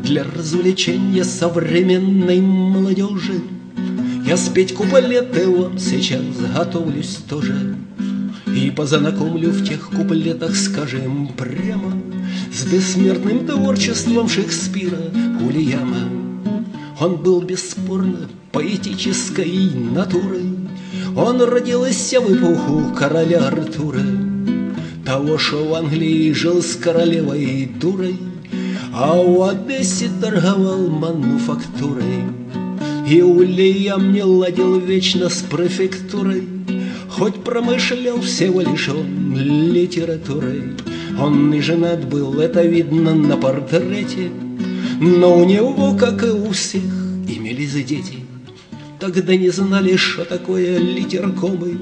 для развлечения современной молодежи. Я спеть куплеты вам сейчас готовлюсь тоже, и познакомлю в тех куплетах, скажем прямо, с бессмертным творчеством Шекспира Уильяма. Он был бесспорно поэтической натурой, он родился в эпоху короля Артура, того, что в Англии жил с королевой дурой, а в Одессе торговал мануфактурой. И Уильям не ладил вечно с префектурой, хоть промышлял всего лишь он литературой. Он и женат был, это видно на портрете, но у него, как и у всех, имелись дети. Тогда не знали, что такое литеркомы,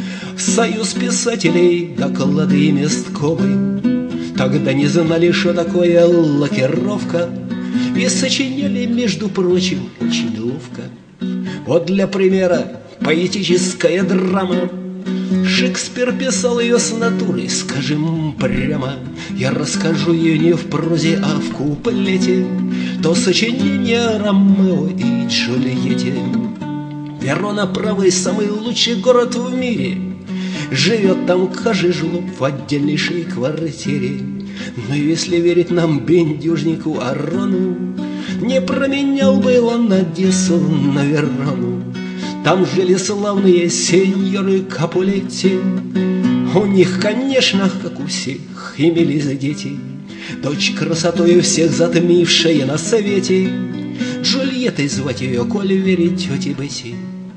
союз писателей, доклады и месткомы. Тогда не знали, что такое лакировка, и сочиняли, между прочим, очень ловко. Вот для примера поэтическая драма. Шекспир писал ее с натуры, скажем прямо. Я расскажу ее не в прозе, а в куплете, то сочинение Ромео и Джульетте. Верона, правый, самый лучший город в мире. Живет там каждый жлоб в отдельнейшей квартире. Но если верить нам, бендюжнику Арону, не променял бы он Одессу на Верону. Там жили славные сеньоры Капулетти. У них, конечно, как у всех, имелись дети. Дочь красотою всех затмившая на свете, Джульеттой звать ее, коль верить тете Бесси.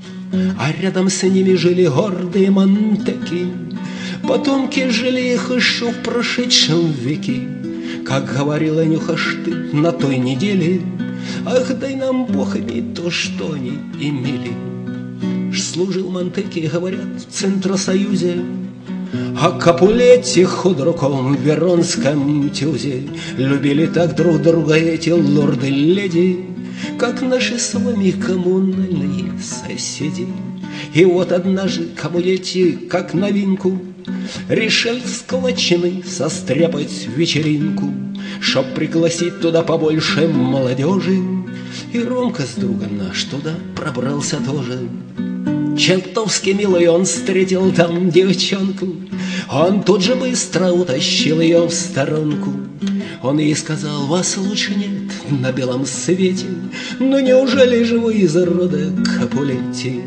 А рядом с ними жили гордые Монтеки, потомки жили их еще в прошедшем веке. Как говорила Нюхаш ты на той неделе, ах, дай нам Бог иметь то, что они имели. Служил Монтеки, говорят, в Центросоюзе, а Капулетти худруком в Веронском тюзе. Любили так друг друга эти лорды-леди, как наши с вами коммунальные соседи. И вот однажды Капулетти, как новинку, решил с Калачиной состряпать вечеринку, чтоб пригласить туда побольше молодежи. И Ромка с другом наш туда пробрался тоже. Чертовски милый он встретил там девчонку, он тут же быстро утащил ее в сторонку. Он ей сказал: вас лучше нет на белом свете, но неужели же вы из рода Капулетти?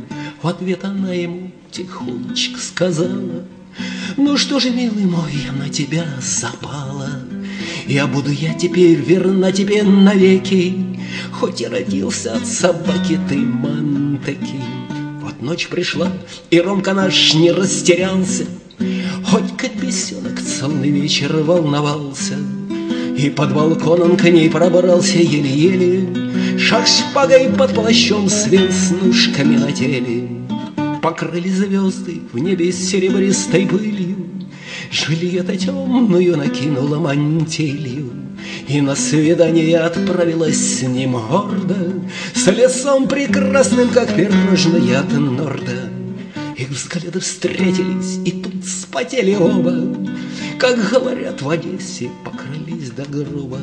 В ответ она ему тихонечко сказала: ну что же, милый мой, на тебя запала, я буду я теперь верна тебе навеки, хоть и родился от собаки ты Монтеки. Вот ночь пришла, и Ромка наш не растерялся, хоть как бесенок целый вечер волновался. И под балкон он к ней пробрался еле-еле, шаг шпагой под плащом с веснушками на теле. Покрыли звезды в небе серебристой пылью, Джульетта темную накинула мантилью, и на свидание отправилась с ним гордо, с лицом прекрасным, как пирожное от Норда. Их взгляды встретились, и тут вспотели оба, как говорят в Одессе, покрылись до гроба.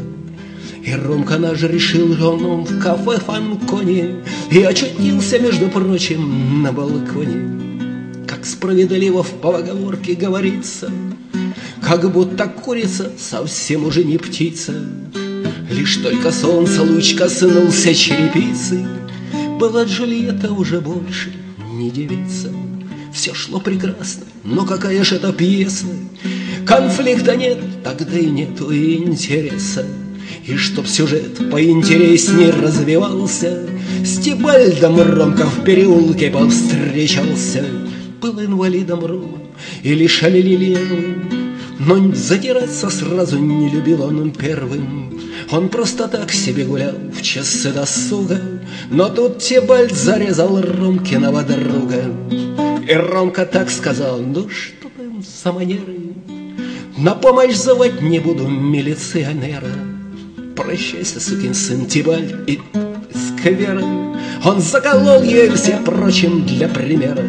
И Ромка наш решил, он в кафе Фанконе, и очутился, между прочим, на балконе. Как справедливо в поговорке говорится, как будто курица совсем уже не птица. Лишь только солнце луч коснулся черепицы, была Джульетта уже больше не девица. Все шло прекрасно, но какая же это пьеса? Конфликта нет, тогда и нету интереса. И чтоб сюжет поинтересней развивался, с Тибальдом Ромка в переулке повстречался. Был инвалидом Рома или шалилиевым, но задираться сразу не любил он первым. Он просто так себе гулял в часы досуга, но тут Тибальд зарезал Ромкиного друга. И Ромка так сказал: ну что там за манеры, на помощь звать не буду милиционера. Прощайся, сукин сын Тибальд, и скверы. Он заколол ей, все прочим, для примера.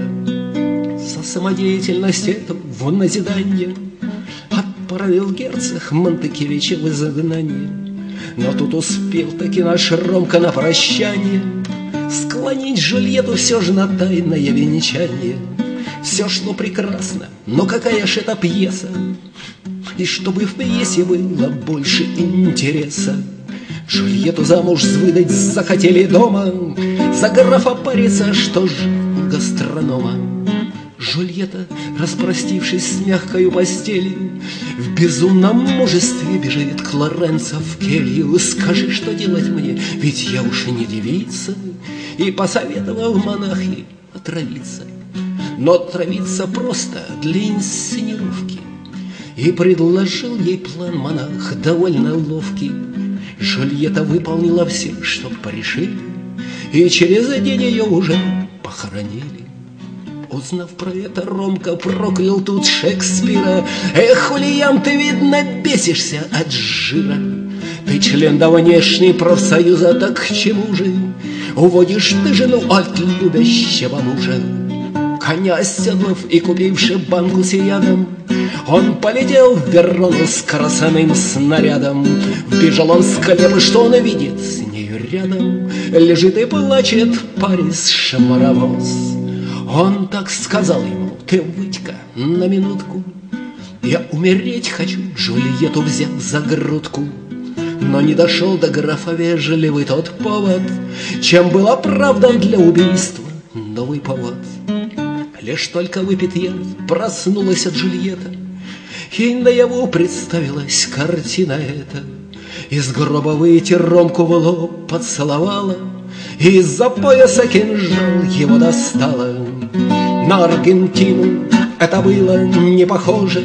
За самодеятельность эту в назидание отправил герцог Монтекевича в изгнание. Но тут успел таки наш Ромка на прощание склонить Джульетту все же на тайное венчание. Все шло прекрасно, но какая ж это пьеса! И чтобы в пьесе было больше интереса, Джульетту замуж выдать захотели дома за графа Париса, что ж у гастронома. Джульетта, распростившись с мягкою постелью, в безумном мужестве бежит к Лоренцо в келью. Скажи, что делать мне, ведь я уж и не девица. И посоветовал монахи отравиться. Но отравиться просто для инсценировки. И предложил ей план монах довольно ловкий. Джульетта выполнила все, что порешили, и через день ее уже похоронили. Узнав про это, Ромка проклял тут Шекспира. Эх, Ульян, ты, видно, бесишься от жира. Ты член давнешний профсоюза, так к чему же уводишь ты жену от любящего мужа? Коня оседлав и купивши банку с ядом, он полетел в Верону с красным снарядом. Вбежал он с колебы, что он видит с нею рядом. Лежит и плачет Парис шмаровоз. Он так сказал ему: ты выйдь-ка на минутку, я умереть хочу, Джульетту взяв за грудку. Но не дошел до графа вежливый тот повод, чем был оправдан для убийства новый повод. Лишь только выпит яд, проснулась Джульетта, ей наяву представилась картина эта. Из гроба выйти Ромку в лоб поцеловала, и из-за пояса кинжал его достала. На Аргентину это было не похоже,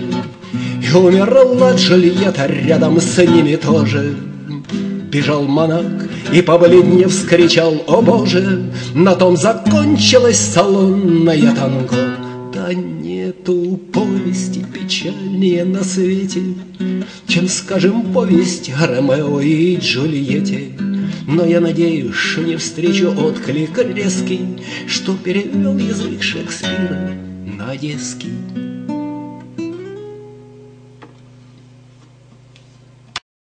и умерла Джульетта рядом с ними тоже. Бежал монах и побледнев вскричал: о боже! На том закончилось салонное танго. Да нету повести печальнее на свете, чем, скажем, повесть о Ромео и Джульетте. Но я надеюсь, что не встречу отклик резкий, что перевел язык Шекспира на одесский.